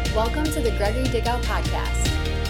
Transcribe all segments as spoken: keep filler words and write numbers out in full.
Welcome to the Gregory Dickow Podcast.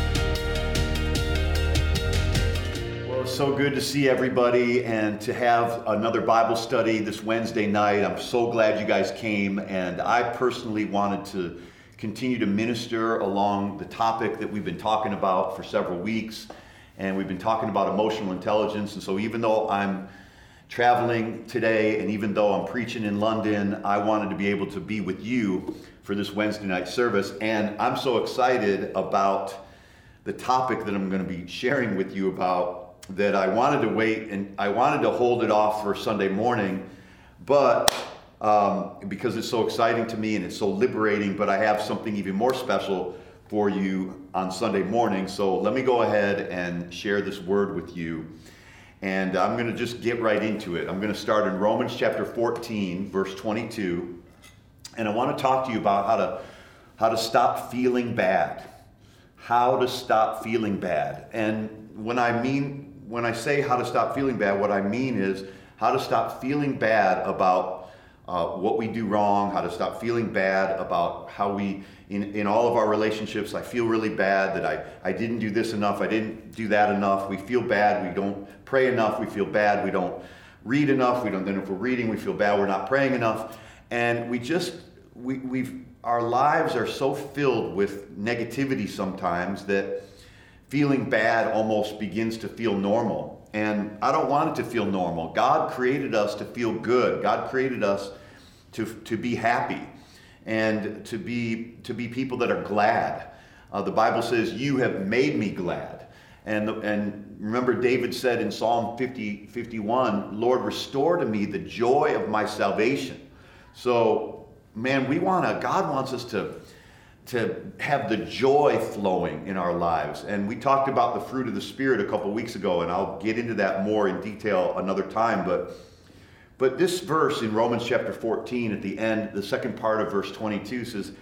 Well, it's so good to see everybody and to have another Bible study this Wednesday night. I'm so glad you guys came, and I personally wanted to continue to minister along the topic that we've been talking about for several weeks, and we've been talking about emotional intelligence. And so even though I'm traveling today and even though I'm preaching in London, I wanted to be able to be with you for this Wednesday night service. And I'm so excited about the topic that I'm going to be sharing with you about that I wanted to wait and I wanted to hold it off for Sunday morning, but um, because it's so exciting to me and it's so liberating, but I have something even more special for you on Sunday morning. So let me go ahead and share this word with you. And I'm going to just get right into it. I'm going to start in Romans chapter fourteen, verse twenty-two. And I want to talk to you about how to how to stop feeling bad. How to stop feeling bad. And when I mean when I say how to stop feeling bad, what I mean is how to stop feeling bad about uh, what we do wrong, how to stop feeling bad about how we, in, in all of our relationships, I feel really bad that I, I didn't do this enough, I didn't do that enough, we feel bad, we don't pray enough, we feel bad, we don't read enough, we don't, then if we're reading, we feel bad, we're not praying enough. And we just, we, we've, our lives are so filled with negativity sometimes that feeling bad almost begins to feel normal. And I don't want it to feel normal. God created us to feel good. God created us to, to be happy and to be, to be people that are glad. Uh, the Bible says, "You have made me glad." And, and remember, David said in Psalm fifty, fifty-one, "Lord, restore to me the joy of my salvation." So, man, we want to, God wants us to, to have the joy flowing in our lives. And we talked about the fruit of the Spirit a couple weeks ago, and I'll get into that more in detail another time. But, but this verse in Romans chapter fourteen at the end, the second part of verse twenty-two says,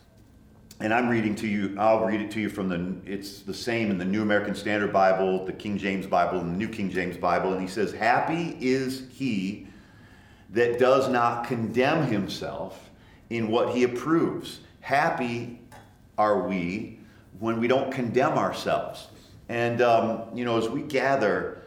and I'm reading to you, I'll read it to you from the, it's the same in the New American Standard Bible, the King James Bible, and the New King James Bible. And he says, "Happy is he that does not condemn himself in what he approves." Happy are we when we don't condemn ourselves. And, um, you know, as we gather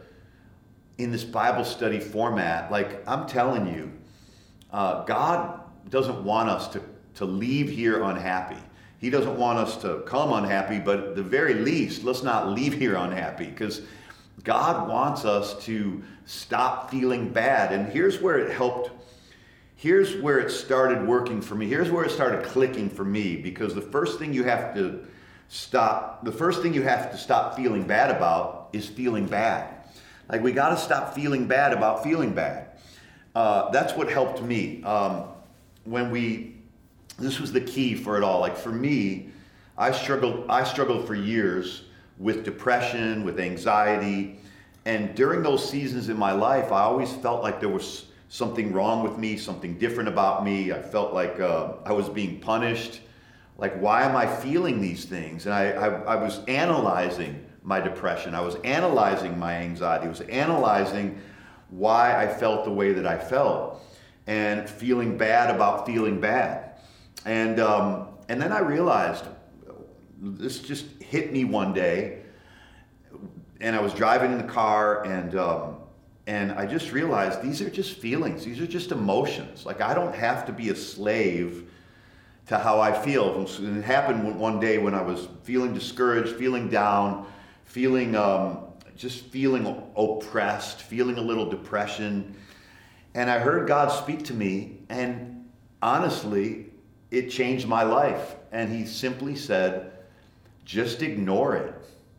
in this Bible study format, like I'm telling you, uh, God doesn't want us to, to leave here unhappy. He doesn't want us to come unhappy, but at the very least, let's not leave here unhappy, because God wants us to stop feeling bad. And here's where it helped. Here's where it started working for me. Here's where it started clicking for me, because the first thing you have to stop, the first thing you have to stop feeling bad about is feeling bad. Like, we got to stop feeling bad about feeling bad. Uh, that's what helped me. Um, when we, this was the key for it all. Like, for me, I struggled, I struggled for years with depression, with anxiety. And during those seasons in my life, I always felt like there was something wrong with me, something different about me. I felt like uh, I was being punished. Like, why am I feeling these things? And I, I, I was analyzing my depression. I was analyzing my anxiety. I was analyzing why I felt the way that I felt and feeling bad about feeling bad. And, um, and then I realized, this just hit me one day, and I was driving in the car, and um, And I just realized these are just feelings. These are just emotions. Like, I don't have to be a slave to how I feel. And it happened one day when I was feeling discouraged, feeling down, feeling um, just feeling oppressed, feeling a little depression. And I heard God speak to me, and honestly, it changed my life. And he simply said, just ignore it.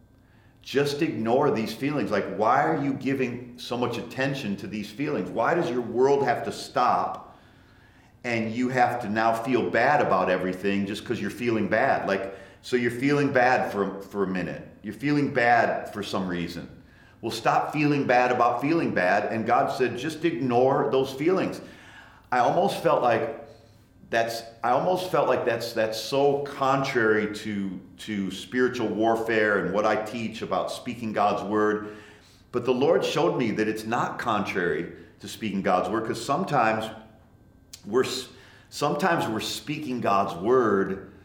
Just ignore these feelings. Like, why are you giving so much attention to these feelings? Why does your world have to stop and you have to now feel bad about everything just because you're feeling bad? Like, so you're feeling bad for, for a minute. You're feeling bad for some reason. Well, stop feeling bad about feeling bad. And God said, just ignore those feelings. I almost felt like That's, I almost felt like that's that's so contrary to, to spiritual warfare and what I teach about speaking God's word. But the Lord showed me that it's not contrary to speaking God's word, because sometimes we're sometimes we're speaking God's word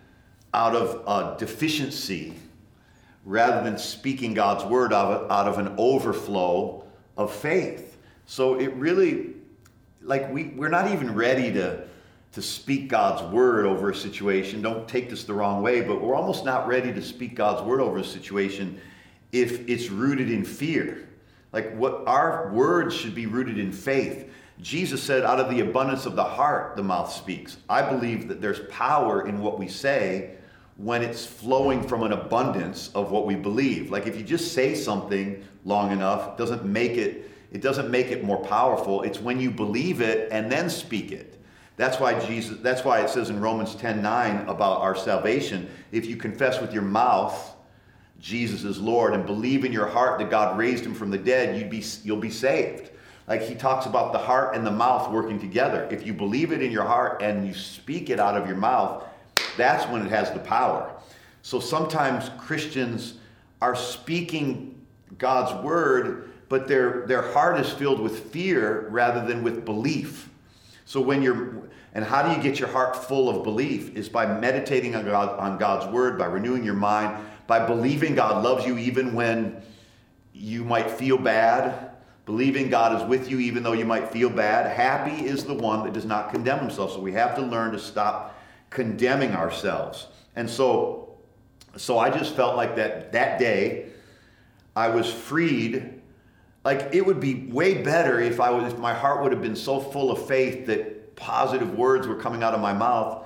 out of a deficiency rather than speaking God's word out of, out of an overflow of faith. So it really, like we, we're not even ready to, to speak God's word over a situation. Don't take this the wrong way, but we're almost not ready to speak God's word over a situation if it's rooted in fear. Like what our words should be rooted in faith. Jesus said, out of the abundance of the heart, the mouth speaks. I believe that there's power in what we say when it's flowing from an abundance of what we believe. Like if you just say something long enough, it doesn't make it, it doesn't make it more powerful. It's when you believe it and then speak it. That's why Jesus, that's why it says in Romans ten nine about our salvation, if you confess with your mouth Jesus is Lord and believe in your heart that God raised him from the dead, you'd be, you'll be saved. Like he talks about the heart and the mouth working together. If you believe it in your heart and you speak it out of your mouth, that's when it has the power. So sometimes Christians are speaking God's word, but their, their heart is filled with fear rather than with belief. So when you're, and how do you get your heart full of belief? Is by meditating on God, on God's word, by renewing your mind, by believing God loves you even when you might feel bad, believing God is with you even though you might feel bad. Happy is the one that does not condemn himself. So we have to learn to stop condemning ourselves. And so, so I just felt like that that day I was freed. Like it would be way better if I was, if my heart would have been so full of faith that positive words were coming out of my mouth.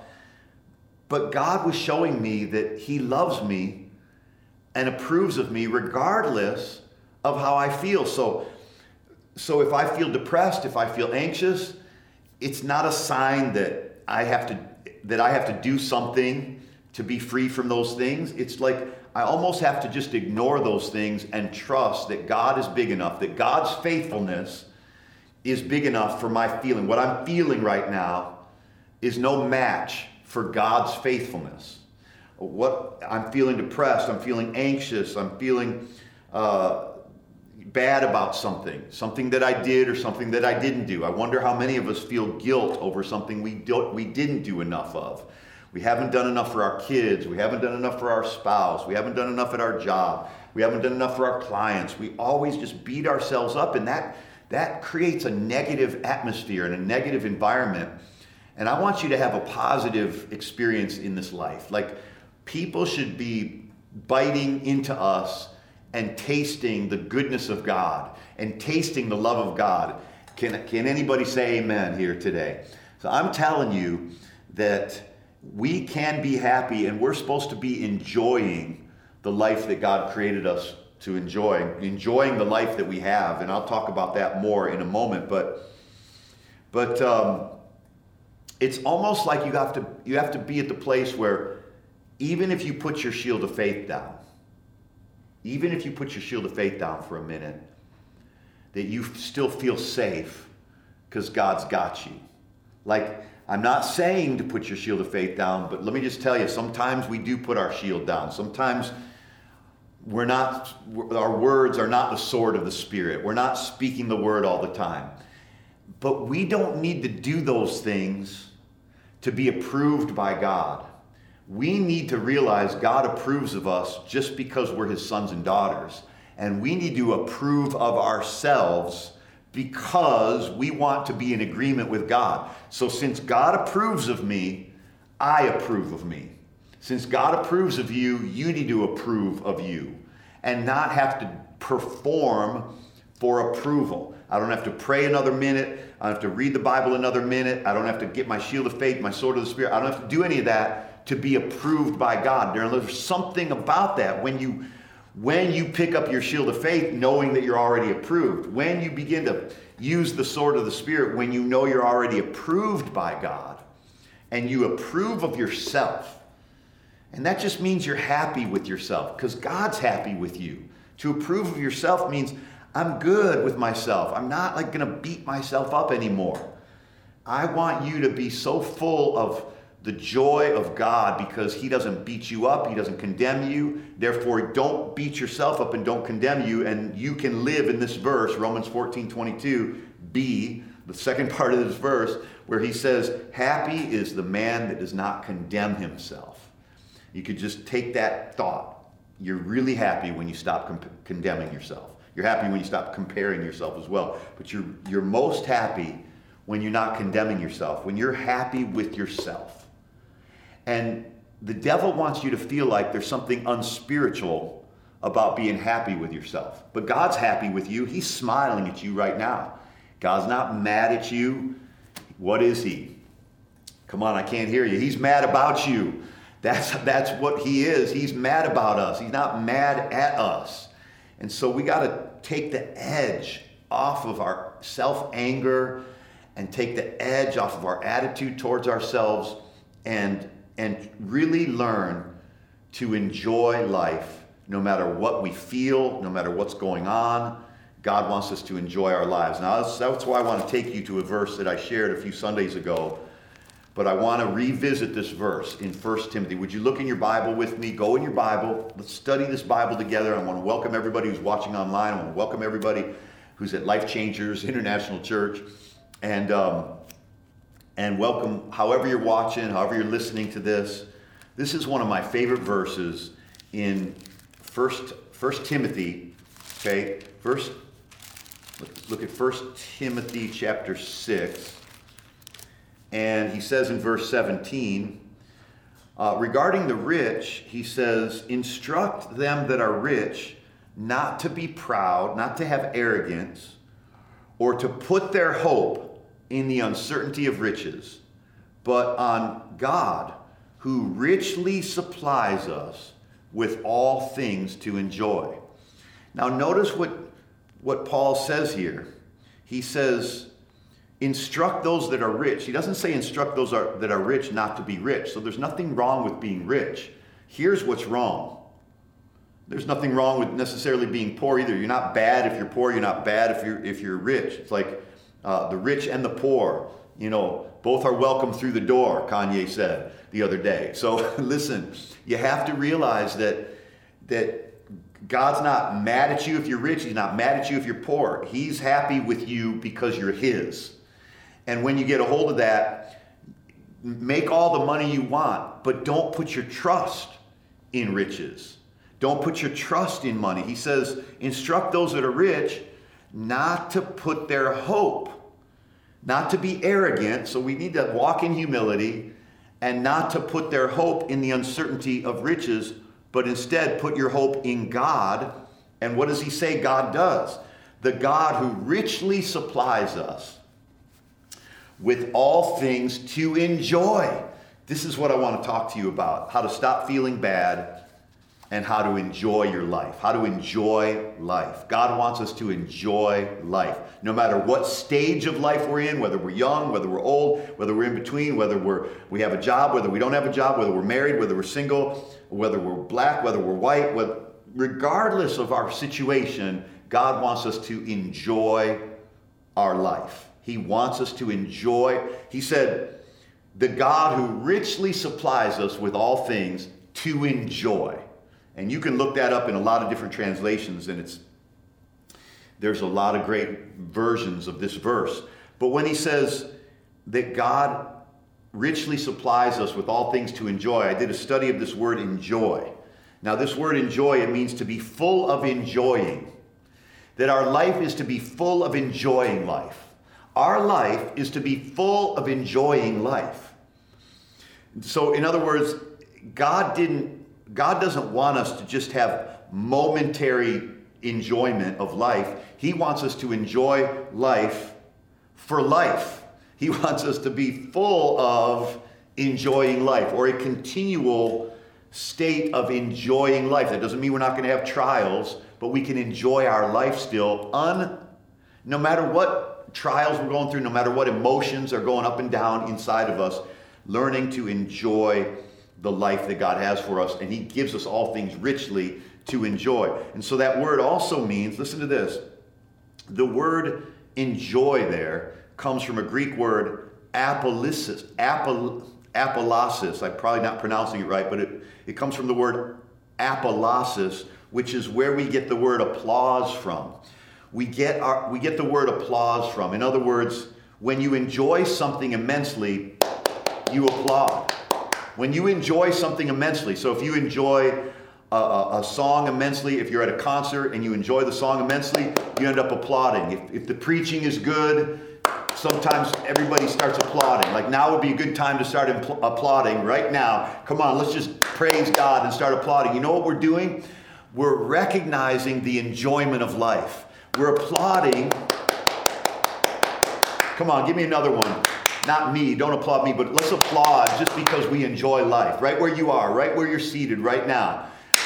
But God was showing me that he loves me and approves of me regardless of how I feel. So, so if I feel depressed, if I feel anxious, it's not a sign that I have to that I have to do something to be free from those things. It's like I almost have to just ignore those things and trust that God is big enough, that God's faithfulness is big enough for my feeling. What I'm feeling right now is no match for God's faithfulness. What I'm feeling depressed, I'm feeling anxious, I'm feeling uh, bad about something, something that I did or something that I didn't do. I wonder how many of us feel guilt over something we don't, we didn't do enough of. We haven't done enough for our kids. We haven't done enough for our spouse. We haven't done enough at our job. We haven't done enough for our clients. We always just beat ourselves up, and that, that creates a negative atmosphere and a negative environment. And I want you to have a positive experience in this life. Like, people should be biting into us and tasting the goodness of God and tasting the love of God. Can, can anybody say amen here today? So I'm telling you that we can be happy, and we're supposed to be enjoying the life that God created us to enjoy, enjoying the life that we have. And I'll talk about that more in a moment. But, but um, it's almost like you have to, you have to be at the place where even if you put your shield of faith down, even if you put your shield of faith down for a minute, that you still feel safe because God's got you. Like, I'm not saying to put your shield of faith down, but let me just tell you, sometimes we do put our shield down. Sometimes we're not, our words are not the sword of the Spirit. We're not speaking the word all the time. But we don't need to do those things to be approved by God. We need to realize God approves of us just because we're his sons and daughters. And we need to approve of ourselves because we want to be in agreement with God. So since God approves of me, I approve of me. Since God approves of you, you need to approve of you and not have to perform for approval. I don't have to pray another minute. I don't have to read the Bible another minute. I don't have to get my shield of faith, my sword of the Spirit. I don't have to do any of that to be approved by God. There's something about that when you when you pick up your shield of faith, knowing that you're already approved. When you begin to use the sword of the Spirit, when you know you're already approved by God, and you approve of yourself. And that just means you're happy with yourself, because God's happy with you. To approve of yourself means I'm good with myself. I'm not like going to beat myself up anymore. I want you to be so full of the joy of God because he doesn't beat you up. He doesn't condemn you. Therefore, don't beat yourself up and don't condemn you. And you can live in this verse, Romans fourteen twenty-two, B, the second part of this verse, where he says, happy is the man that does not condemn himself. You could just take that thought. You're really happy when you stop com- condemning yourself. You're happy when you stop comparing yourself as well. But you're, you're most happy when you're not condemning yourself, when you're happy with yourself. And the devil wants you to feel like there's something unspiritual about being happy with yourself. But God's happy with you. He's smiling at you right now. God's not mad at you. What is he? Come on, I can't hear you. He's mad about you. That's, that's what he is. He's mad about us. He's not mad at us. And so we got to take the edge off of our self-anger and take the edge off of our attitude towards ourselves and, and really learn to enjoy life no matter what we feel, no matter what's going on. God wants us to enjoy our lives. Now, that's, that's why I want to take you to a verse that I shared a few Sundays ago. But I want to revisit this verse in First Timothy. Would you look in your Bible with me? Go in your Bible. Let's study this Bible together. I want to welcome everybody who's watching online. I want to welcome everybody who's at Life Changers International Church. And, um, and welcome however you're watching, however you're listening to this. This is one of my favorite verses in First, First Timothy. Okay, First, let's look at First Timothy chapter six. And he says in verse seventeen, uh, regarding the rich, he says, instruct them that are rich not to be proud, not to have arrogance, or to put their hope in the uncertainty of riches, but on God, who richly supplies us with all things to enjoy. Now notice what, what Paul says here. He says, instruct those that are rich. He doesn't say instruct those are, that are rich not to be rich. So there's nothing wrong with being rich. Here's what's wrong. There's nothing wrong with necessarily being poor either. You're not bad if you're poor. You're not bad if you're if you're rich. It's like uh, the rich and the poor, you know, both are welcome through the door, Kanye said the other day. So listen, you have to realize that that God's not mad at you if you're rich. He's not mad at you if you're poor. He's happy with you because you're his. And when you get a hold of that, make all the money you want, but don't put your trust in riches. Don't put your trust in money. He says, instruct those that are rich not to put their hope, not to be arrogant. So we need to walk in humility and not to put their hope in the uncertainty of riches, but instead put your hope in God. And what does he say God does? The God who richly supplies us with all things to enjoy. This is what I want to talk to you about. How to stop feeling bad and how to enjoy your life. How to enjoy life. God wants us to enjoy life. No matter what stage of life we're in, whether we're young, whether we're old, whether we're in between, whether we're we have a job, whether we don't have a job, whether we're married, whether we're single, whether we're black, whether we're white, whether, regardless of our situation, God wants us to enjoy our life. He wants us to enjoy. He said, the God who richly supplies us with all things to enjoy. And you can look that up in a lot of different translations, and it's there's a lot of great versions of this verse. But when he says that God richly supplies us with all things to enjoy, I did a study of this word enjoy. Now this word enjoy, it means to be full of enjoying. That our life is to be full of enjoying life. Our life is to be full of enjoying life. So in other words, God didn't God doesn't want us to just have momentary enjoyment of life. He wants us to enjoy life for life. He wants us to be full of enjoying life, or a continual state of enjoying life. That doesn't mean we're not going to have trials, but we can enjoy our life still, un, no matter what trials we're going through, no matter what emotions are going up and down inside of us, learning to enjoy the life that God has for us, and he gives us all things richly to enjoy. And so that word also means, listen to this, the word enjoy there comes from a Greek word apollysis, apol, apollysis. I'm probably not pronouncing it right, but it, it comes from the word apollysis, which is where we get the word applause from. We get our we get the word applause from. In other words, when you enjoy something immensely, you applaud. When you enjoy something immensely, so if you enjoy a, a, a song immensely, if you're at a concert and you enjoy the song immensely, you end up applauding. If, if the preaching is good, sometimes everybody starts applauding. Like now would be a good time to start impl- applauding right now. Come on, let's just praise God and start applauding. You know what we're doing? We're recognizing the enjoyment of life. We're applauding. Come on, give me another one. Not me, don't applaud me, but let's applaud just because we enjoy life. Right where you are, right where you're seated right now.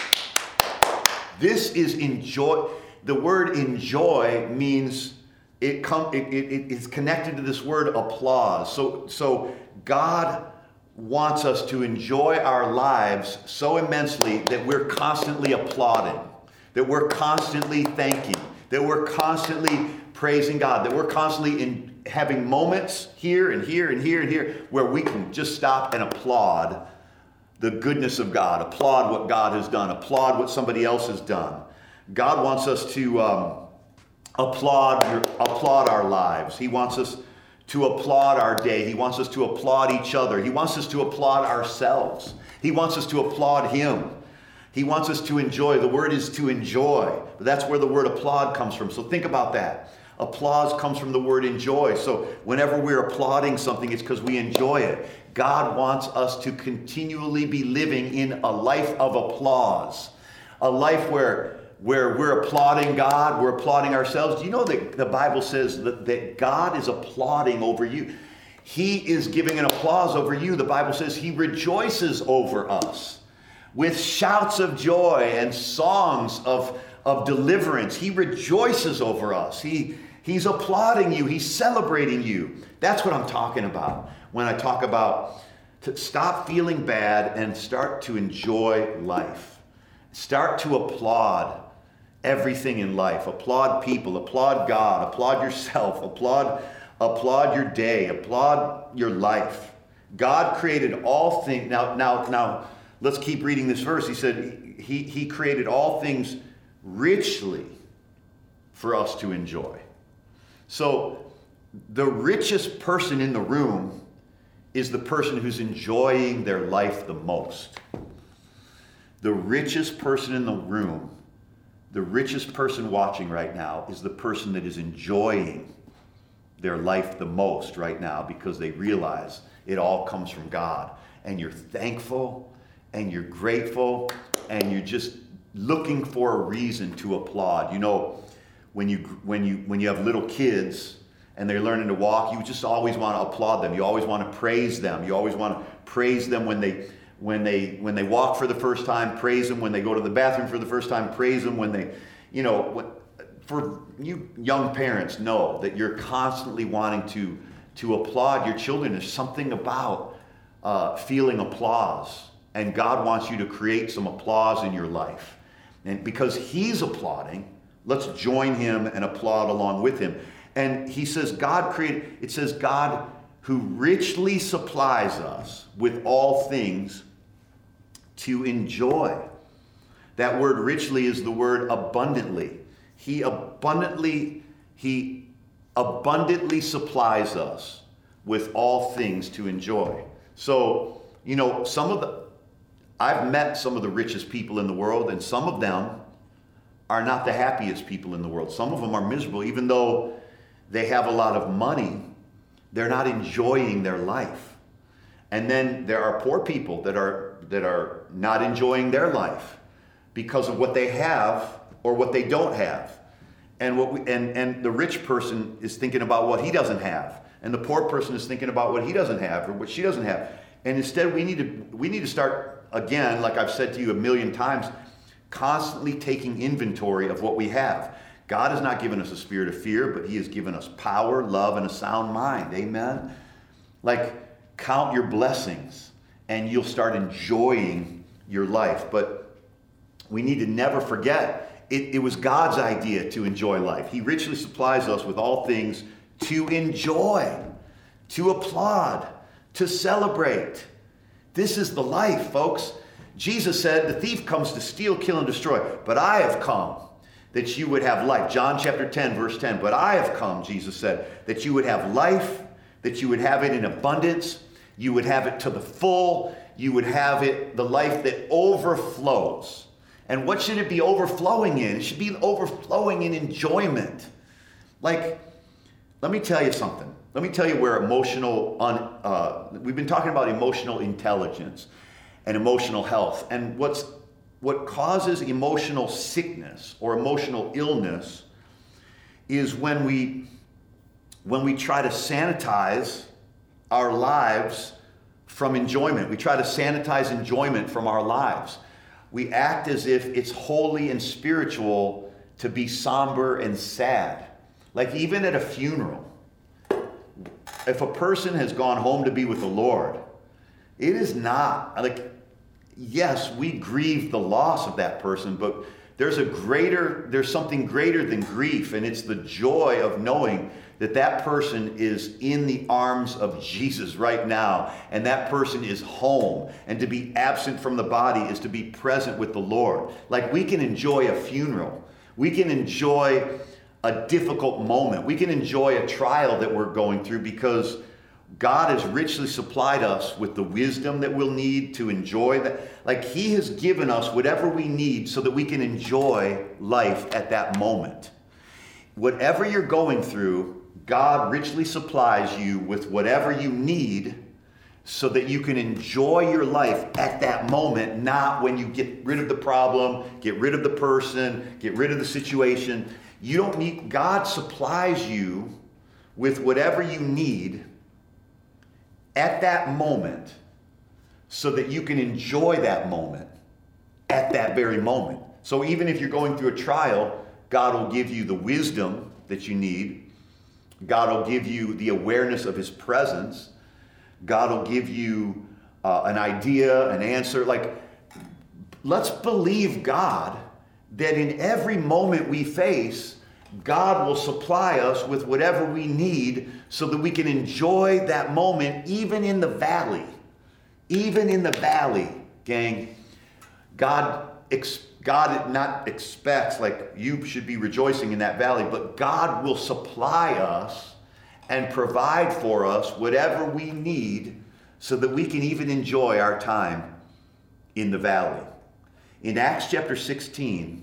This is enjoy. The word enjoy means it come. It, it, it's connected to this word applause. So, so God wants us to enjoy our lives so immensely that we're constantly applauding, that we're constantly thanking, that we're constantly praising God, that we're constantly in having moments here and here and here and here where we can just stop and applaud the goodness of God, applaud what God has done, applaud what somebody else has done. God wants us to um, applaud, applaud our lives. He wants us to applaud our day. He wants us to applaud each other. He wants us to applaud ourselves. He wants us to applaud Him. He wants us to enjoy. The word is to enjoy. But that's where the word applaud comes from. So think about that. Applause comes from the word enjoy. So whenever we're applauding something, it's because we enjoy it. God wants us to continually be living in a life of applause. A life where, where we're applauding God, we're applauding ourselves. Do you know that the Bible says that, that God is applauding over you? He is giving an applause over you. The Bible says He rejoices over us with shouts of joy and songs of, of deliverance. He rejoices over us. He He's applauding you. He's celebrating you. That's what I'm talking about when I talk about to stop feeling bad and start to enjoy life. Start to applaud everything in life. Applaud people. Applaud God. Applaud yourself. Applaud, applaud your day. Applaud your life. God created all things. Now, now, now, let's keep reading this verse. He said he, he created all things richly for us to enjoy. So the richest person in the room is the person who's enjoying their life the most. The richest person in the room, the richest person watching right now is the person that is enjoying their life the most right now because they realize it all comes from God. And you're thankful and you're grateful and you're just looking for a reason to applaud. You know, When you when you when you have little kids and they're learning to walk, you just always want to applaud them. You always want to praise them. You always want to praise them when they when they when they walk for the first time. Praise them when they go to the bathroom for the first time. Praise them when they, you know, when, for you young parents know that you're constantly wanting to to applaud your children. There's something about uh, feeling applause, and God wants you to create some applause in your life, and because He's applauding. Let's join Him and applaud along with Him. And He says, God created, it says, God who richly supplies us with all things to enjoy. That word richly is the word abundantly. He abundantly, He abundantly supplies us with all things to enjoy. So, you know, some of the, I've met some of the richest people in the world, and some of them are not the happiest people in the world. Some of them are miserable. Even though they have a lot of money, they're not enjoying their life. And then there are poor people that are that are not enjoying their life because of what they have or what they don't have. And what we, and, and the rich person is thinking about what he doesn't have. And the poor person is thinking about what he doesn't have or what she doesn't have. And instead we need to we need to start again, like I've said to you a million times, constantly taking inventory of what we have. God has not given us a spirit of fear, but He has given us power, love, and a sound mind. Amen? Like, count your blessings, and you'll start enjoying your life. But we need to never forget, it, it was God's idea to enjoy life. He richly supplies us with all things to enjoy, to applaud, to celebrate. This is the life, folks. Jesus said, the thief comes to steal, kill, and destroy. But I have come that you would have life. John chapter ten, verse ten. But I have come, Jesus said, that you would have life, that you would have it in abundance. You would have it to the full. you would have it, the life that overflows. And what should it be overflowing in? It should be overflowing in enjoyment. Like, let me tell you something. Let me tell you where emotional, un, uh, we've been talking about emotional intelligence and emotional health. And what's what causes emotional sickness or emotional illness is when we when we try to sanitize our lives from enjoyment. We try to sanitize enjoyment from our lives. We act as if it's holy and spiritual to be somber and sad. Like even at a funeral, if a person has gone home to be with the Lord, it is not, like, yes, we grieve the loss of that person, but there's a greater, there's something greater than grief, and it's the joy of knowing that that person is in the arms of Jesus right now, and that person is home. And to be absent from the body is to be present with the Lord. Like, we can enjoy a funeral. We can enjoy a difficult moment. We can enjoy a trial that we're going through because God has richly supplied us with the wisdom that we'll need to enjoy that. Like, He has given us whatever we need so that we can enjoy life at that moment. Whatever you're going through, God richly supplies you with whatever you need so that you can enjoy your life at that moment, not when you get rid of the problem, get rid of the person, get rid of the situation. You don't need, God supplies you with whatever you need at that moment so that you can enjoy that moment at that very moment. So even if you're going through a trial, God will give you the wisdom that you need. God will give you the awareness of His presence. God will give you uh, an idea, an answer. Like, let's believe God that in every moment we face, God will supply us with whatever we need so that we can enjoy that moment even in the valley. Even in the valley, gang. God, God not expects, like, you should be rejoicing in that valley, but God will supply us and provide for us whatever we need so that we can even enjoy our time in the valley. In Acts chapter sixteen,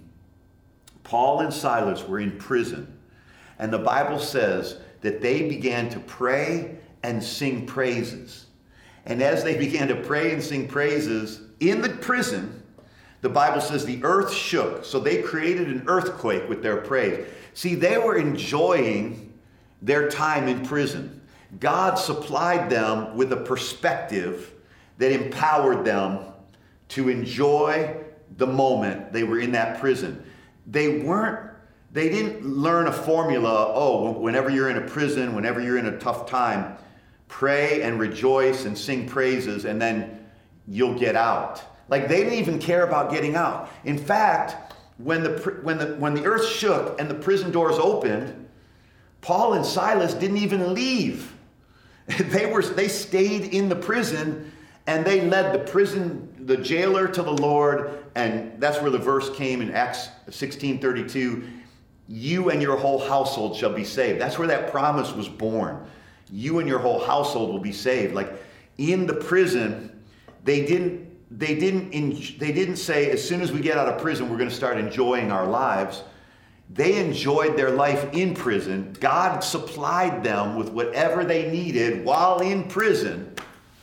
Paul and Silas were in prison, and the Bible says that they began to pray and sing praises. And as they began to pray and sing praises in the prison, the Bible says the earth shook. So they created an earthquake with their praise. See, they were enjoying their time in prison. God supplied them with a perspective that empowered them to enjoy the moment they were in that prison. They weren't, they didn't learn a formula, oh, whenever you're in a prison, whenever you're in a tough time, pray and rejoice and sing praises and then you'll get out. Like, they didn't even care about getting out. In fact, when the when the when the earth shook and the prison doors opened, Paul and Silas didn't even leave. They were they stayed in the prison, and they led the prison, the jailer to the Lord, and that's where the verse came in Acts sixteen thirty-two. You and your whole household shall be saved. That's where that promise was born. You and your whole household will be saved. Like, in the prison, they didn't they didn't they didn't say, as soon as we get out of prison, we're going to start enjoying our lives. They enjoyed their life in prison. God supplied them with whatever they needed while in prison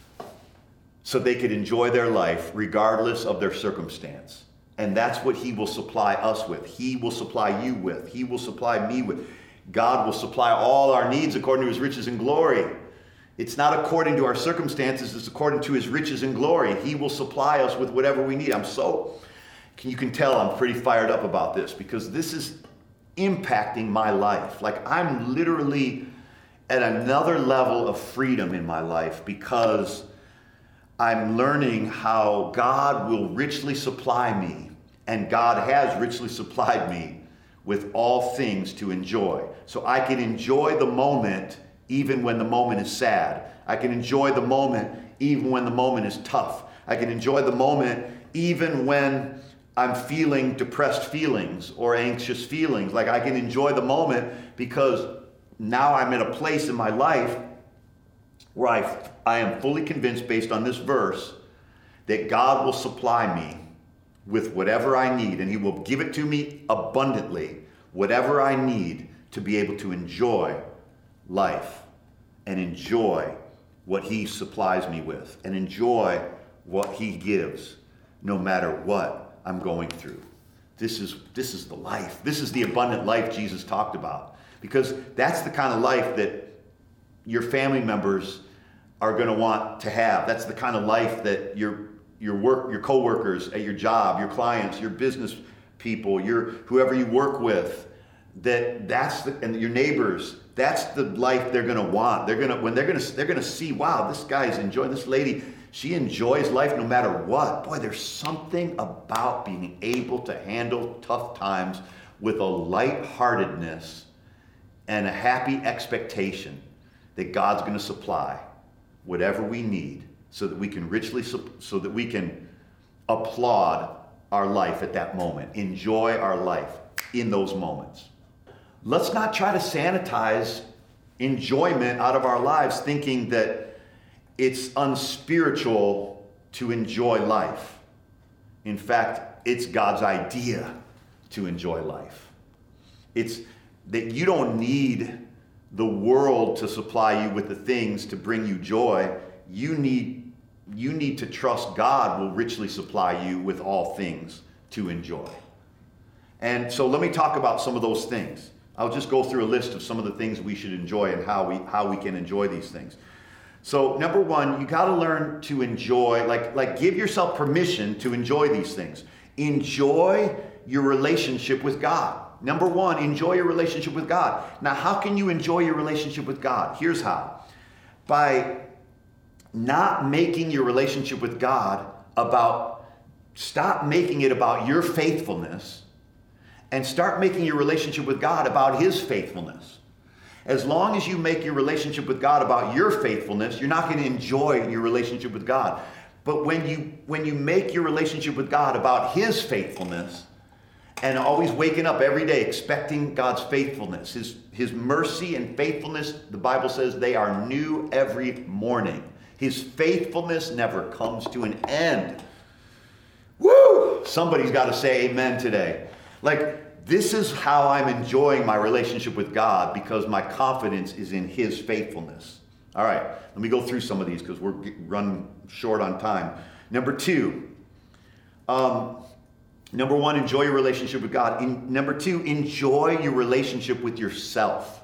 so they could enjoy their life regardless of their circumstance. And that's what He will supply us with. He will supply you with. He will supply me with. God will supply all our needs according to His riches and glory. It's not according to our circumstances. It's according to His riches and glory. He will supply us with whatever we need. I'm so, you can tell I'm pretty fired up about this because this is impacting my life. Like, I'm literally at another level of freedom in my life because I'm learning how God will richly supply me, and God has richly supplied me with all things to enjoy. So I can enjoy the moment even when the moment is sad. I can enjoy the moment even when the moment is tough. I can enjoy the moment even when I'm feeling depressed feelings or anxious feelings. Like, I can enjoy the moment because now I'm at a place in my life where I, I am fully convinced, based on this verse, that God will supply me with whatever I need, and he will give it to me abundantly, whatever I need to be able to enjoy life and enjoy what he supplies me with and enjoy what he gives no matter what I'm going through. This is, this is the life. This is the abundant life Jesus talked about, because that's the kind of life that your family members are going to want to have. That's the kind of life that your your work, your coworkers at your job, your clients, your business people, your whoever you work with, that that's the, and your neighbors, that's the life they're going to want. They're going to when they're going to they're going to see, wow, this guy's enjoying, this lady, she enjoys life no matter what. Boy, there's something about being able to handle tough times with a lightheartedness and a happy expectation that God's going to supply whatever we need, so that we can richly, so that we can applaud our life at that moment, enjoy our life in those moments. Let's not try to sanitize enjoyment out of our lives, thinking that it's unspiritual to enjoy life. In fact, it's God's idea to enjoy life. It's that you don't need the world to supply you with the things to bring you joy. You need, you need to trust God will richly supply you with all things to enjoy. And so let me talk about some of those things. I'll just go through a list of some of the things we should enjoy and how we, how we can enjoy these things. So number one, you got to learn to enjoy, like, like give yourself permission to enjoy these things. Enjoy your relationship with God. Number one, enjoy your relationship with God. Now, how can you enjoy your relationship with God? Here's how. By not making your relationship with God about, stop making it about your faithfulness and start making your relationship with God about his faithfulness. As long as you make your relationship with God about your faithfulness, you're not going to enjoy your relationship with God. But when you, when you make your relationship with God about his faithfulness, and always waking up every day expecting God's faithfulness, his, his mercy and faithfulness, the Bible says they are new every morning. His faithfulness never comes to an end. Woo! Somebody's got to say amen today. Like, this is how I'm enjoying my relationship with God, because my confidence is in his faithfulness. All right, let me go through some of these because we're running short on time. Number two, um, Number one, enjoy your relationship with God. In, number two, enjoy your relationship with yourself.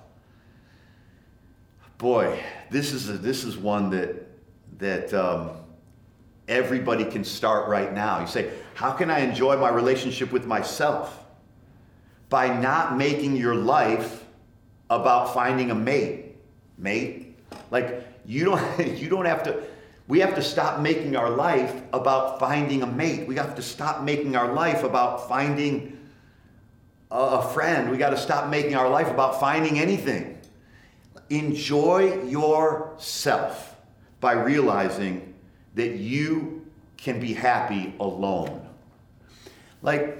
Boy, this is a, this is one that that um, everybody can start right now. You say, how can I enjoy my relationship with myself? By not making your life about finding a mate. Mate, like you don't you don't have to. We have to stop making our life about finding a mate. We have to stop making our life about finding a friend. We got to stop making our life about finding anything. Enjoy yourself by realizing that you can be happy alone. Like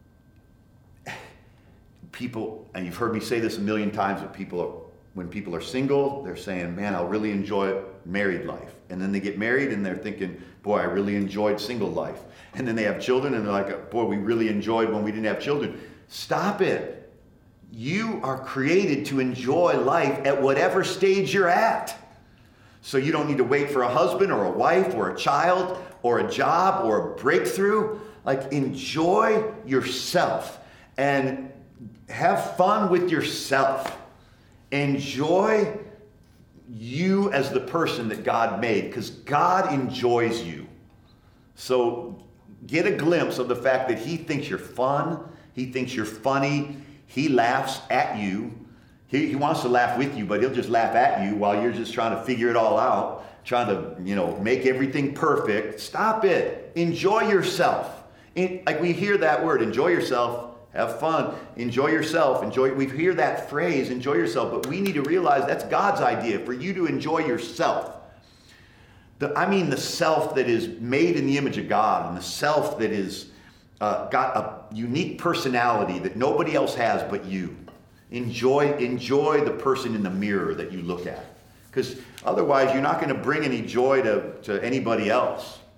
people, and you've heard me say this a million times, but people are, when people are single, they're saying, man, I'll really enjoy married life. And then they get married and they're thinking, boy, I really enjoyed single life. And then they have children and they're like, boy, we really enjoyed when we didn't have children. Stop it. You are created to enjoy life at whatever stage you're at. So you don't need to wait for a husband or a wife or a child or a job or a breakthrough. Like, enjoy yourself and have fun with yourself. Enjoy you as the person that God made, because God enjoys you. So get a glimpse of the fact that he thinks you're fun. He thinks you're funny. He laughs at you. He, he wants to laugh with you, but he'll just laugh at you while you're just trying to figure it all out, trying to, you know, make everything perfect. Stop it. Enjoy yourself. In, like we hear that word, enjoy yourself. Have fun, enjoy yourself, enjoy. We hear that phrase, enjoy yourself, but we need to realize that's God's idea, for you to enjoy yourself. The, I mean the self that is made in the image of God, and the self that is uh, got a unique personality that nobody else has but you. Enjoy, enjoy the person in the mirror that you look at, because otherwise you're not going to bring any joy to, to anybody else.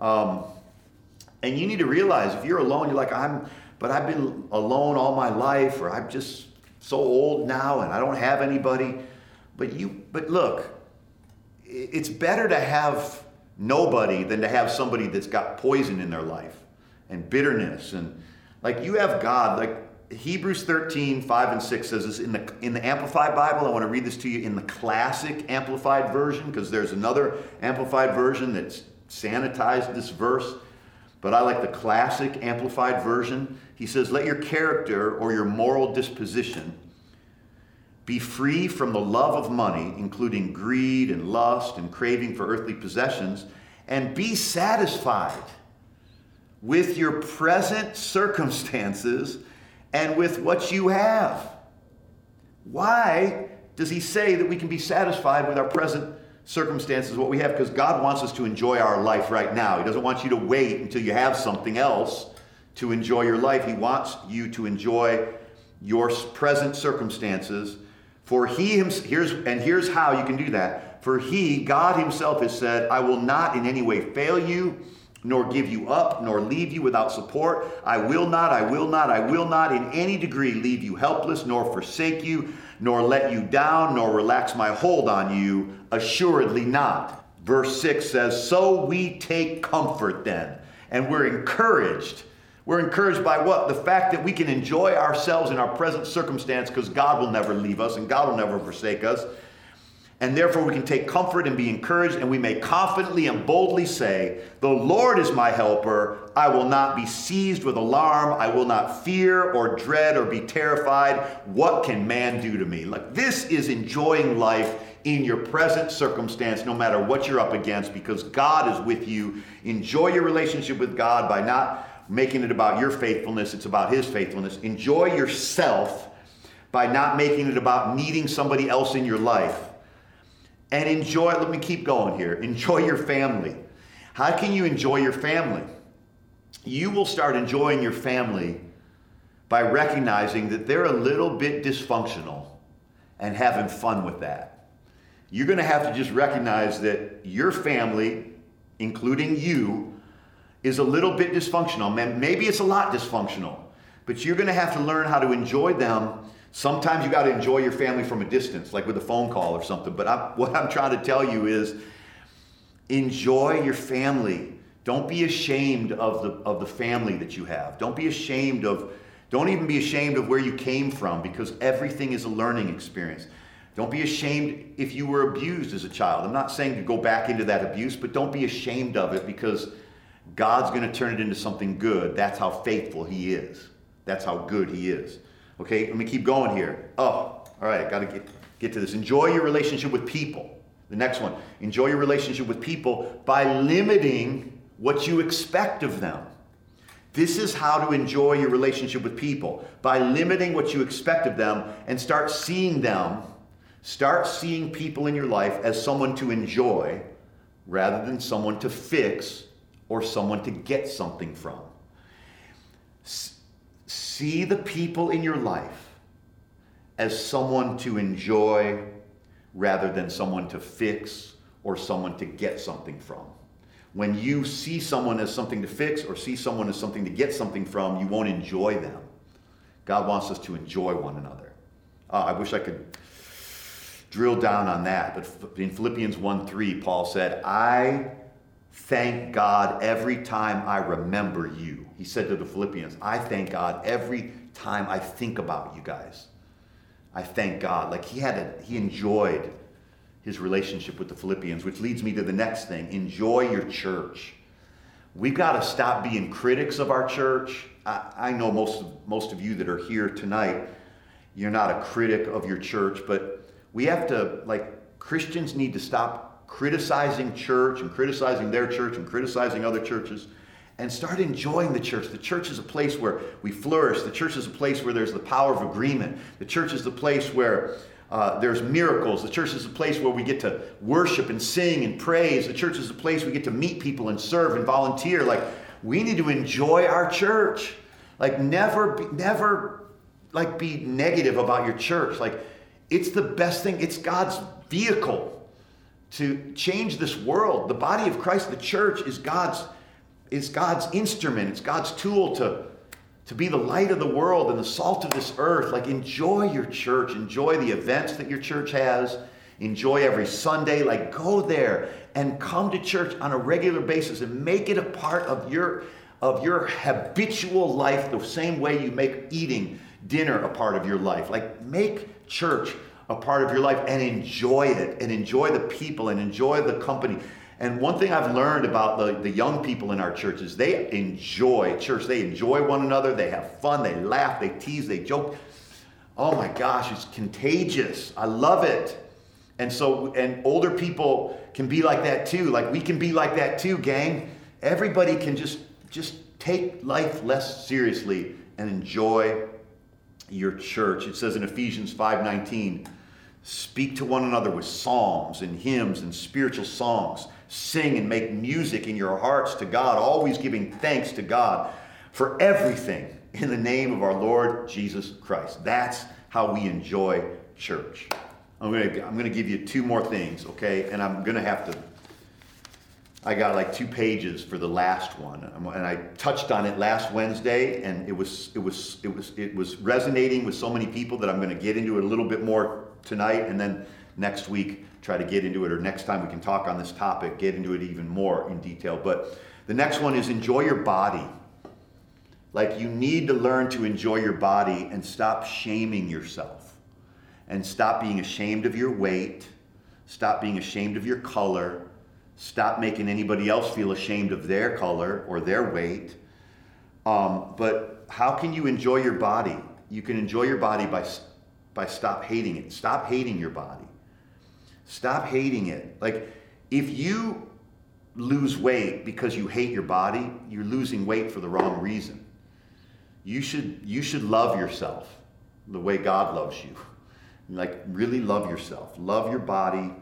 Um, and you need to realize if you're alone, you're like, I'm, but I've been alone all my life, or I'm just so old now and I don't have anybody. But you, but look, it's better to have nobody than to have somebody that's got poison in their life and bitterness. And like you have God, like Hebrews thirteen, five and six says this in the in the Amplified Bible. I want to read this to you in the classic Amplified version, because there's another Amplified version that's sanitized this verse. But I like the classic Amplified version. He says, let your character or your moral disposition be free from the love of money, including greed and lust and craving for earthly possessions, and be satisfied with your present circumstances and with what you have. Why does he say that we can be satisfied with our present circumstances, what we have? Because God wants us to enjoy our life right now. He doesn't want you to wait until you have something else to enjoy your life. He wants you to enjoy your present circumstances. For he himself, here's, and here's how you can do that. For he, God himself, has said, I will not in any way fail you, nor give you up, nor leave you without support. I will not, I will not, I will not in any degree leave you helpless, nor forsake you, nor let you down, nor relax my hold on you. Assuredly not. Verse six says, so we take comfort then, and we're encouraged. We're encouraged by what? The fact that we can enjoy ourselves in our present circumstance, because God will never leave us and God will never forsake us. And therefore we can take comfort and be encouraged, and we may confidently and boldly say, the Lord is my helper. I will not be seized with alarm. I will not fear or dread or be terrified. What can man do to me? Like, this is enjoying life in your present circumstance, no matter what you're up against, because God is with you. Enjoy your relationship with God by not making it about your faithfulness. It's about his faithfulness. Enjoy yourself by not making it about needing somebody else in your life. And enjoy, let me keep going here. Enjoy your family. How can you enjoy your family? You will start enjoying your family by recognizing that they're a little bit dysfunctional and having fun with that. You're going to have to just recognize that your family, including you, is a little bit dysfunctional. Man, maybe it's a lot dysfunctional, but you're going to have to learn how to enjoy them. Sometimes you got to enjoy your family from a distance, like with a phone call or something. But I'm, what I'm trying to tell you is enjoy your family. Don't be ashamed of the of the family that you have. Don't be ashamed of, don't even be ashamed of where you came from, because everything is a learning experience. Don't be ashamed if you were abused as a child. I'm not saying to go back into that abuse, but don't be ashamed of it, because God's going to turn it into something good. That's how faithful he is. That's how good he is. Okay, let me keep going here. Oh, all right, got to get, get to this. Enjoy your relationship with people. The next one, enjoy your relationship with people by limiting what you expect of them. This is how to enjoy your relationship with people, by limiting what you expect of them, and start seeing them, start seeing people in your life as someone to enjoy rather than someone to fix or someone to get something from. See the people in your life as someone to enjoy rather than someone to fix or someone to get something from. When you see someone as something to fix or see someone as something to get something from, you won't enjoy them. God wants us to enjoy one another. Oh, I wish I could drill down on that, but in Philippians one three, Paul said, I thank God every time I remember you. He said to the Philippians, I thank God every time I think about you guys. I thank God. Like he had a, he enjoyed his relationship with the Philippians, which leads me to the next thing. Enjoy your church. We've got to stop being critics of our church. I, I know most of, most of you that are here tonight, you're not a critic of your church, but we have to, like, Christians need to stop criticizing church and criticizing their church and criticizing other churches and start enjoying the church. The church is a place where we flourish. The church is a place where there's the power of agreement. The church is the place where uh, there's miracles. The church is a place where we get to worship and sing and praise. The church is a place we get to meet people and serve and volunteer. Like, we need to enjoy our church. Like, never, be, never, like, be negative about your church. Like, it's the best thing. It's God's vehicle to change this world. The body of Christ, the church, is God's is God's instrument. It's God's tool to, to be the light of the world and the salt of this earth. Like, enjoy your church. Enjoy the events that your church has. Enjoy every Sunday. Like, go there and come to church on a regular basis and make it a part of your, of your habitual life, the same way you make eating dinner a part of your life. Like, make church a part of your life and enjoy it, and enjoy the people, and enjoy the company. And one thing I've learned about the, the young people in our church is they enjoy church. They enjoy one another. They have fun. They laugh. They tease. They joke. Oh my gosh, it's contagious. I love it. And so, and older people can be like that too. Like, we can be like that too, gang. Everybody can just, just take life less seriously and enjoy your church. It says in Ephesians five nineteen, speak to one another with psalms and hymns and spiritual songs. Sing and make music in your hearts to God, always giving thanks to God for everything in the name of our Lord Jesus Christ. That's how we enjoy church. I'm gonna, I'm gonna give you two more things, okay? And I'm gonna have to, I got like two pages for the last one, and I touched on it last Wednesday, and it was, it was, it was, it was resonating with so many people that I'm gonna get into it a little bit more tonight, and then next week try to get into it, or next time we can talk on this topic, get into it even more in detail. But the next one is enjoy your body. Like, you need to learn to enjoy your body and stop shaming yourself, and stop being ashamed of your weight, stop being ashamed of your color, stop making anybody else feel ashamed of their color or their weight. Um, but how can you enjoy your body? You can enjoy your body by by stop hating it. Stop hating your body. Stop hating it. Like, if you lose weight because you hate your body, you're losing weight for the wrong reason. You should, you should love yourself the way God loves you. Like, really love yourself. Love your body.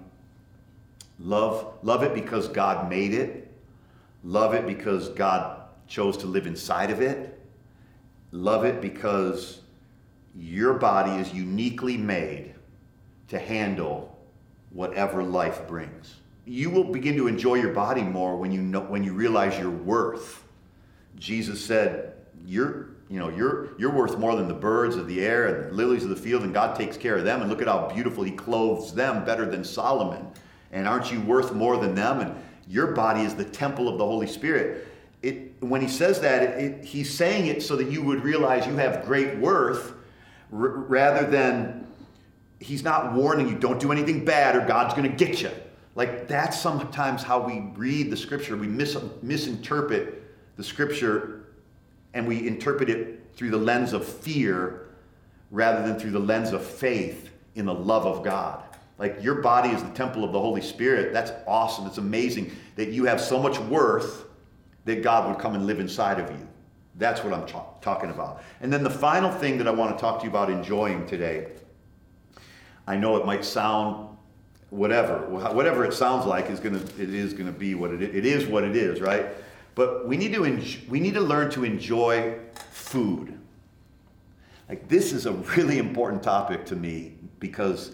Love, love it because God made it. Love it because God chose to live inside of it. Love it because your body is uniquely made to handle whatever life brings. You will begin to enjoy your body more when you know, when you realize your worth. Jesus said, "You're, you know, you're you're worth more than the birds of the air and the lilies of the field, and God takes care of them. And look at how beautiful He clothes them, better than Solomon. And aren't you worth more than them? And your body is the temple of the Holy Spirit." It, when He says that, it, it, He's saying it so that you would realize you have great worth, r- rather than He's not warning you, don't do anything bad or God's going to get you. Like, that's sometimes how we read the Scripture. We mis- misinterpret the Scripture, and we interpret it through the lens of fear rather than through the lens of faith in the love of God. Like, your body is the temple of the Holy Spirit. That's awesome. It's amazing that you have so much worth that God would come and live inside of you. That's what I'm ta- talking about. And then the final thing that I want to talk to you about enjoying today, I know it might sound whatever, whatever it sounds like is gonna, it is gonna be what it is. It is what it is, right? But we need to enjoy, we need to learn to enjoy food. Like, this is a really important topic to me, because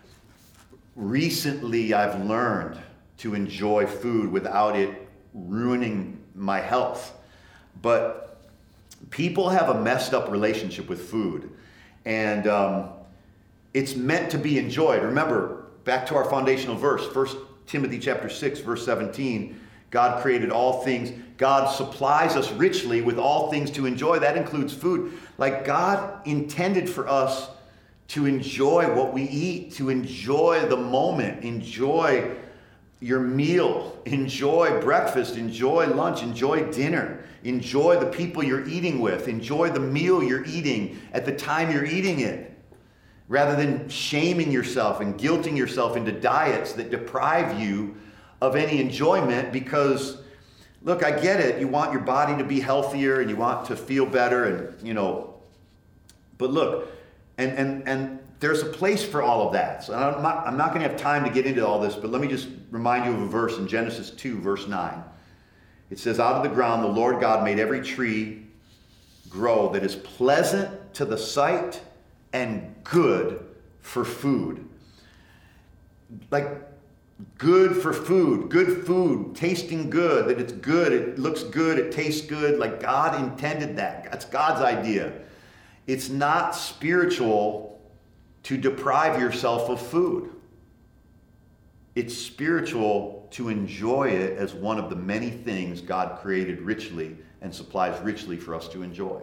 recently I've learned to enjoy food without it ruining my health. But people have a messed up relationship with food, and um, it's meant to be enjoyed. Remember, back to our foundational verse, First Timothy chapter six, verse seventeen, God created all things. God supplies us richly with all things to enjoy. That includes food. Like, God intended for us to enjoy what we eat, to enjoy the moment, enjoy your meal, enjoy breakfast, enjoy lunch, enjoy dinner, enjoy the people you're eating with, enjoy the meal you're eating at the time you're eating it, rather than shaming yourself and guilting yourself into diets that deprive you of any enjoyment. Because, look, I get it. You want your body to be healthier and you want to feel better, and, you know, but look, and and and there's a place for all of that. So I'm not, I'm not going to have time to get into all this, but let me just remind you of a verse in Genesis two, verse nine. It says, "Out of the ground the Lord God made every tree grow that is pleasant to the sight and good for food." Like, good for food, good food, tasting good, that it's good, it looks good, it tastes good, like God intended that. That's God's idea. It's not spiritual to deprive yourself of food. It's spiritual to enjoy it as one of the many things God created richly and supplies richly for us to enjoy.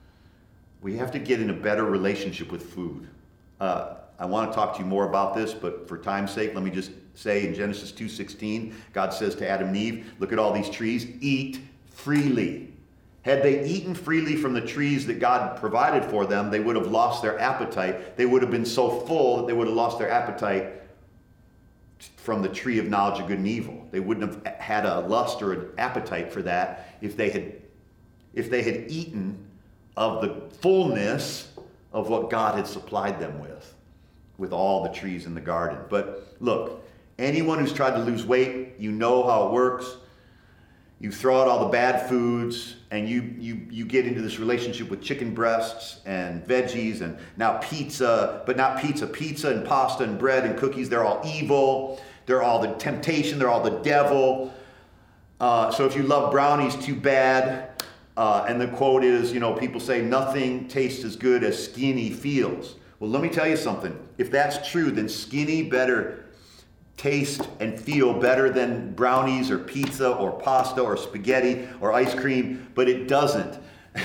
We have to get in a better relationship with food. Uh, I want to talk to you more about this, but for time's sake, let me just say in Genesis two sixteen, God says to Adam and Eve, look at all these trees, eat freely. Had they eaten freely from the trees that God provided for them, they would have lost their appetite. They would have been so full that they would have lost their appetite from the tree of knowledge of good and evil. They wouldn't have had a lust or an appetite for that if they had, if they had eaten of the fullness of what God had supplied them with, with all the trees in the garden. But look, anyone who's tried to lose weight, you know how it works. You throw out all the bad foods, and you, you, you get into this relationship with chicken breasts and veggies and now pizza, but not pizza. Pizza and pasta and bread and cookies, they're all evil. They're all the temptation. They're all the devil. Uh, so if you love brownies, too bad. Uh, and the quote is, you know, people say nothing tastes as good as skinny feels. Well, let me tell you something. If that's true, then skinny better taste and feel better than brownies or pizza or pasta or spaghetti or ice cream, but it doesn't.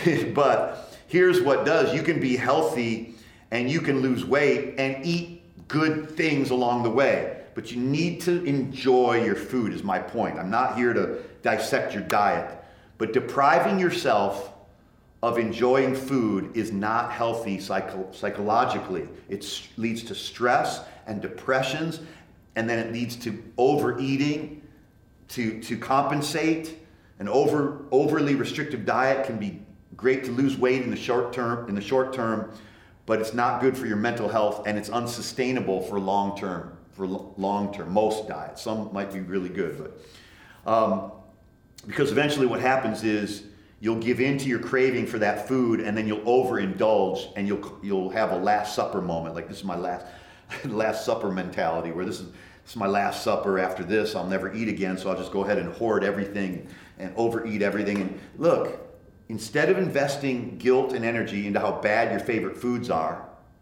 But here's what does. You can be healthy and you can lose weight and eat good things along the way. But you need to enjoy your food is my point. I'm not here to dissect your diet. But depriving yourself of enjoying food is not healthy psycho- psychologically. It leads to stress and depressions, and then it leads to overeating, to, to compensate. An over, overly restrictive diet can be great to lose weight in the short term, in the short term, but it's not good for your mental health, and it's unsustainable for long term. For long term, most diets. Some might be really good, but um, because eventually what happens is you'll give in to your craving for that food, and then you'll overindulge, and you'll you'll have a Last Supper moment, like this is my last Last Supper mentality, where this is this is my last supper. After this, I'll never eat again, so I'll just go ahead and hoard everything and overeat everything. And look, instead of investing guilt and energy into how bad your favorite foods are,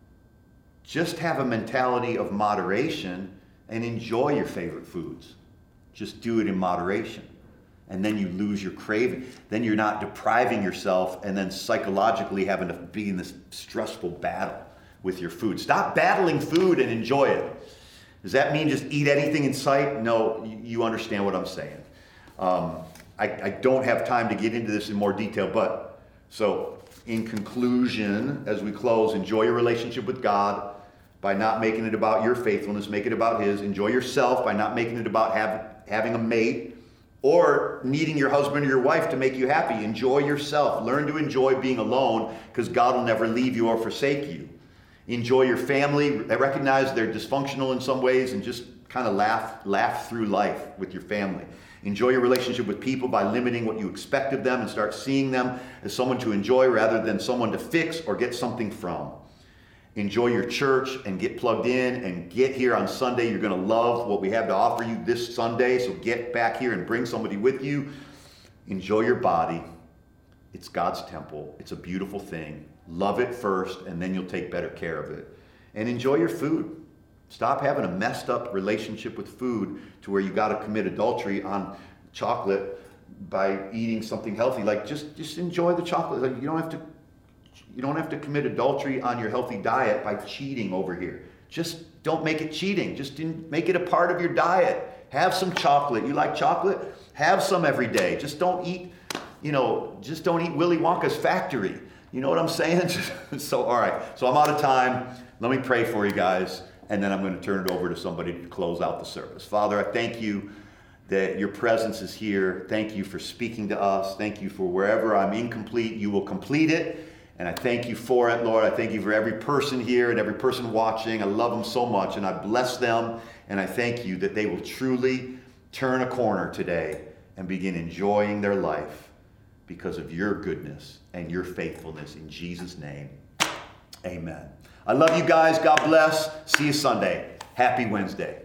just have a mentality of moderation and enjoy your favorite foods. Just do it in moderation. And then you lose your craving. Then you're not depriving yourself and then psychologically having to be in this stressful battle with your food. Stop battling food and enjoy it. Does that mean just eat anything in sight? No, you understand what I'm saying. Um, I, I don't have time to get into this in more detail, but so in conclusion, as we close, enjoy your relationship with God by not making it about your faithfulness, make it about His. Enjoy yourself by not making it about have, having a mate or needing your husband or your wife to make you happy. Enjoy yourself. Learn to enjoy being alone, because God will never leave you or forsake you. Enjoy your family. Recognize they're dysfunctional in some ways and just kind of laugh, laugh through life with your family. Enjoy your relationship with people by limiting what you expect of them and start seeing them as someone to enjoy rather than someone to fix or get something from. Enjoy your church and get plugged in and get here on Sunday. You're going to love what we have to offer you this Sunday, so get back here and bring somebody with you. Enjoy your body. It's God's temple. It's a beautiful thing. Love it first, and then you'll take better care of it. And enjoy your food. Stop having a messed up relationship with food to where you got to commit adultery on chocolate by eating something healthy. Like just, just enjoy the chocolate. Like you don't have to you don't have to commit adultery on your healthy diet by cheating over here. Just don't make it cheating. Just make it a part of your diet. Have some chocolate. You like chocolate? Have some every day. Just don't eat, you know, just don't eat Willy Wonka's factory. You know what I'm saying? So, all right. So I'm out of time. Let me pray for you guys, and then I'm going to turn it over to somebody to close out the service. Father, I thank you that your presence is here. Thank you for speaking to us. Thank you for wherever I'm incomplete, you will complete it. And I thank you for it, Lord. I thank you for every person here and every person watching. I love them so much, and I bless them. And I thank you that they will truly turn a corner today and begin enjoying their life because of your goodness and your faithfulness. In Jesus' name, amen. I love you guys. God bless. See you Sunday. Happy Wednesday.